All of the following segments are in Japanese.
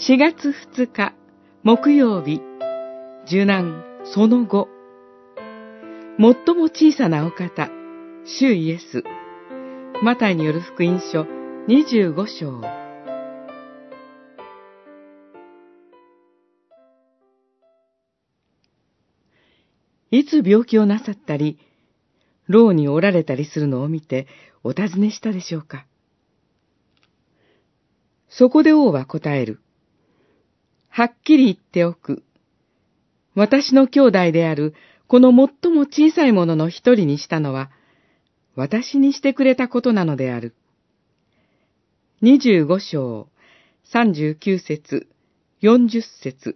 4月2日木曜日、受難その後。最も小さなお方、主イエス。マタイによる福音書25章。いつ病気をなさったり、牢におられたりするのを見てお尋ねしたでしょうか。そこで王は答える。はっきり言っておく。私の兄弟であるこの最も小さいものの一人にしたのは、私にしてくれたことなのである。25章、39節、40節。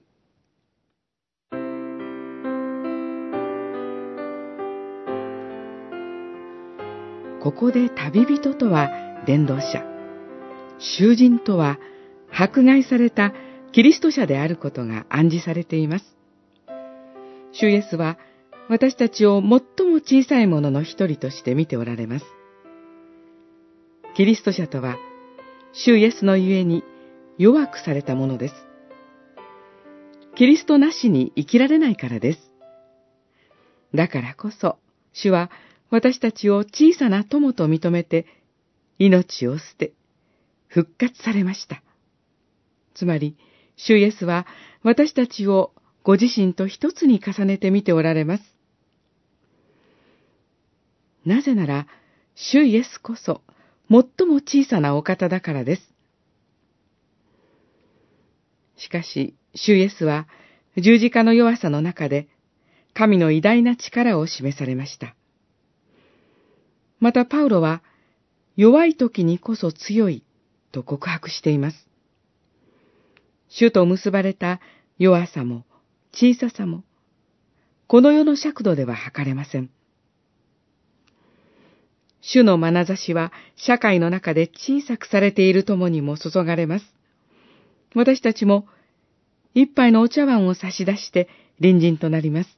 ここで旅人とは伝道者、囚人とは迫害されたキリスト者であることが暗示されています。主イエスは私たちを最も小さいものの一人として見ておられます。キリスト者とは、主イエスのゆえに弱くされたものです。キリストなしに生きられないからです。だからこそ、主は私たちを小さな友と認めて、命を捨て、復活されました。つまり、主イエスは私たちをご自身と一つに重ねて見ておられます。なぜなら、主イエスこそ、最も小さなお方だからです。しかし、主イエスは、十字架の弱さの中で、神の偉大な力を示されました。またパウロは、弱い時にこそ強いと告白しています。主と結ばれた弱さも小ささも、この世の尺度では測れません。主の眼差しは社会の中で小さくされている友にも注がれます。私たちも一杯のお茶碗を差し出して隣人となります。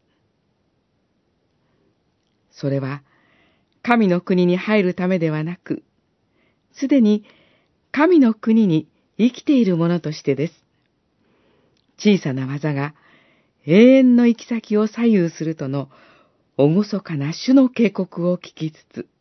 それは神の国に入るためではなく、すでに神の国に生きているものとしてです。小さな技が永遠の行き先を左右するとの厳かな主の警告を聞きつつ、